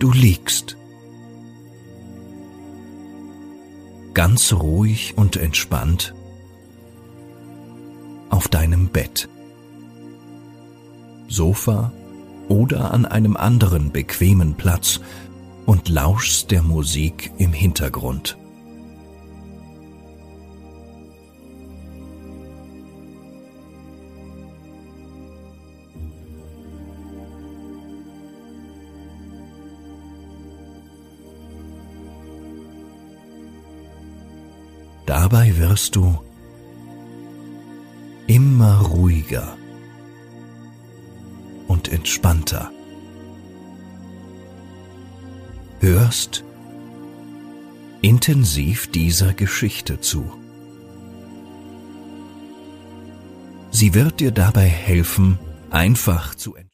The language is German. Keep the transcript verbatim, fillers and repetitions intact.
Du liegst ganz ruhig und entspannt auf deinem Bett, Sofa oder an einem anderen bequemen Platz und lauschst der Musik im Hintergrund. Dabei wirst du immer ruhiger und entspannter. Hörst intensiv dieser Geschichte zu. Sie wird dir dabei helfen, einfach zu